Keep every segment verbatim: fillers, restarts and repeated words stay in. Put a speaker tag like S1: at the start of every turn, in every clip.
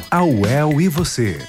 S1: A U E L e você.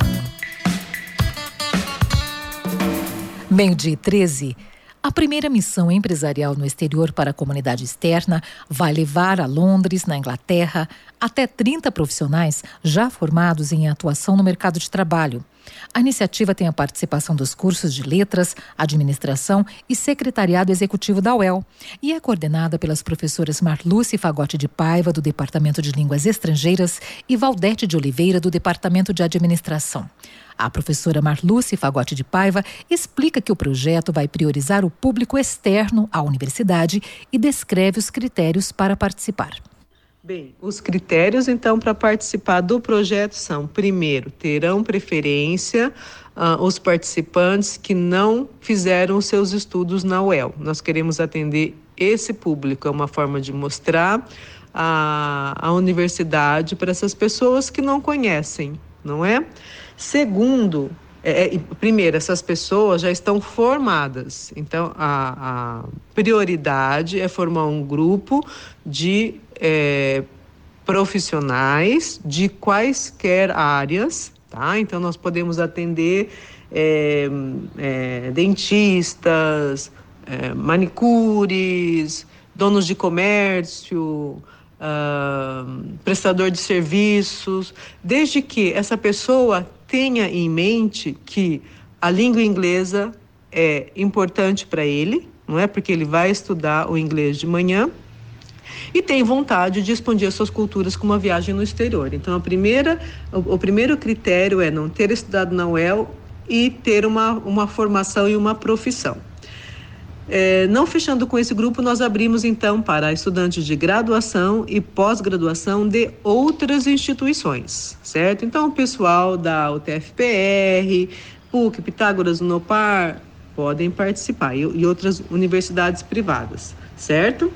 S2: Meio-dia e treze. A primeira missão empresarial no exterior para a comunidade externa vai levar a Londres, na Inglaterra, até trinta profissionais já formados em atuação no mercado de trabalho. A iniciativa tem a participação dos cursos de Letras, Administração e Secretariado Executivo da U E L e é coordenada pelas professoras Marluce Fagotti de Paiva, do Departamento de Línguas Estrangeiras, e Valdete de Oliveira, do Departamento de Administração. A professora Marluce Fagotti de Paiva explica que o projeto vai priorizar o público externo à universidade e descreve os critérios para participar.
S3: Bem, os critérios, então, para participar do projeto são, primeiro, terão preferência uh, os participantes que não fizeram os seus estudos na U E L. Nós queremos atender esse público, é uma forma de mostrar a, a universidade para essas pessoas que não conhecem, não é? Segundo, é, é, primeiro, essas pessoas já estão formadas, então a, a prioridade é formar um grupo de é, profissionais de quaisquer áreas, tá? Então nós podemos atender é, é, dentistas, é, manicures, donos de comércio, Uh, prestador de serviços, desde que essa pessoa tenha em mente que a língua inglesa é importante para ele, não é? Porque ele vai estudar o inglês de manhã e tem vontade de expandir as suas culturas com uma viagem no exterior. Então, a primeira, o, o primeiro critério é não ter estudado na U E L e ter uma, uma formação e uma profissão. É, não fechando com esse grupo, nós abrimos então para estudantes de graduação e pós-graduação de outras instituições, certo? Então, o pessoal da U T F P R, P U C, Pitágoras, Unopar, podem participar, e, e outras universidades privadas, certo?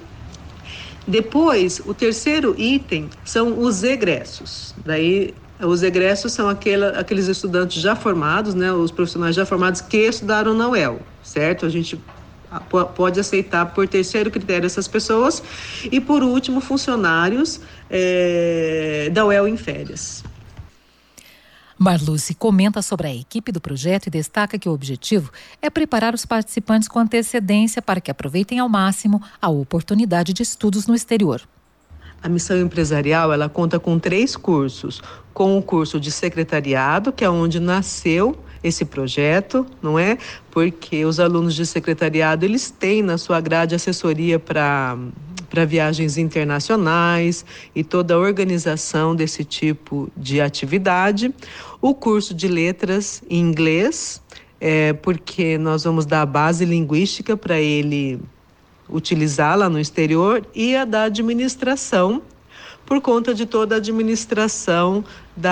S3: Depois, o terceiro item são os egressos. Daí, os egressos são aquela, aqueles estudantes já formados, né, os profissionais já formados que estudaram na U E L, certo? A gente pode aceitar por terceiro critério essas pessoas. E por último, funcionários é, da U E L em férias.
S2: Marluce comenta sobre a equipe do projeto e destaca que o objetivo é preparar os participantes com antecedência para que aproveitem ao máximo a oportunidade de estudos no exterior.
S3: A missão empresarial, ela conta com três cursos, com o curso de secretariado, que é onde nasceu esse projeto, não é? Porque os alunos de secretariado, eles têm na sua grade assessoria para para viagens internacionais e toda a organização desse tipo de atividade. O curso de letras em inglês, é, porque nós vamos dar a base linguística para ele utilizá-la no exterior, e a da administração, por conta de toda a administração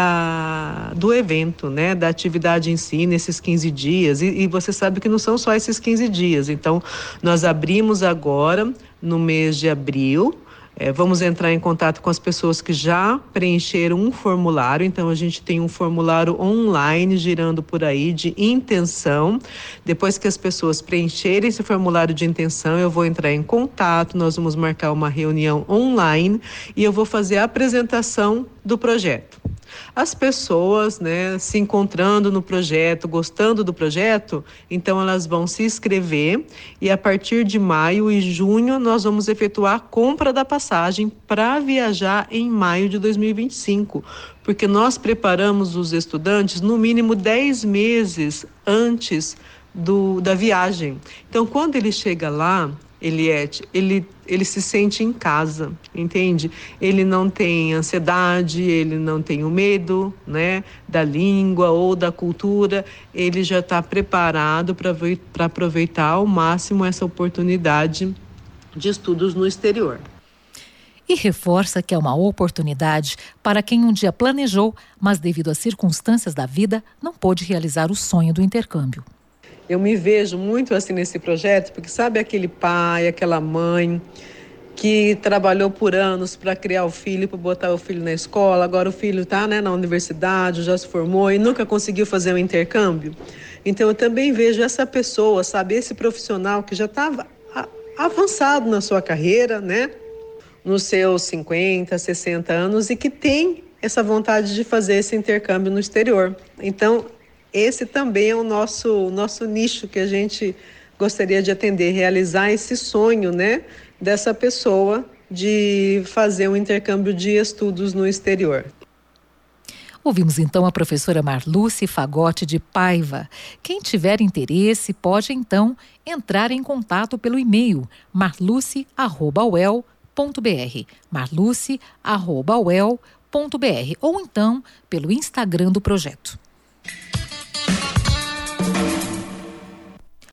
S3: da, do evento, né, da atividade em si, nesses quinze dias. E, e você sabe que não são só esses quinze dias. Então, nós abrimos agora, no mês de abril, é, vamos entrar em contato com as pessoas que já preencheram um formulário. Então, a gente tem um formulário online girando por aí de intenção. Depois que as pessoas preencherem esse formulário de intenção, eu vou entrar em contato, nós vamos marcar uma reunião online e eu vou fazer a apresentação do projeto. As pessoas, né, se encontrando no projeto, gostando do projeto, então elas vão se inscrever e a partir de maio e junho nós vamos efetuar a compra da passagem para viajar em maio de dois mil e vinte e cinco, porque nós preparamos os estudantes no mínimo dez meses antes do, da viagem. Então, quando ele chega lá, Eliette, ele, ele se sente em casa, entende? Ele não tem ansiedade, ele não tem o medo, né, da língua ou da cultura, ele já está preparado para aproveitar ao máximo essa oportunidade de estudos no exterior.
S2: E reforça que é uma oportunidade para quem um dia planejou, mas devido às circunstâncias da vida, não pôde realizar o sonho do intercâmbio.
S3: Eu me vejo muito assim nesse projeto, porque sabe aquele pai, aquela mãe que trabalhou por anos para criar o filho, para botar o filho na escola, agora o filho está, né, na universidade, já se formou e nunca conseguiu fazer um intercâmbio? Então eu também vejo essa pessoa, sabe, esse profissional que já estava avançado na sua carreira, né, nos seus cinquenta, sessenta anos e que tem essa vontade de fazer esse intercâmbio no exterior. Então, esse também é o nosso, nosso nicho que a gente gostaria de atender, realizar esse sonho, né, dessa pessoa de fazer um intercâmbio de estudos no exterior.
S2: Ouvimos então a professora Marluce Fagotti de Paiva. Quem tiver interesse pode então entrar em contato pelo e-mail marluce arroba u e l ponto b r, marluce arroba u e l ponto b r ou então pelo Instagram do projeto.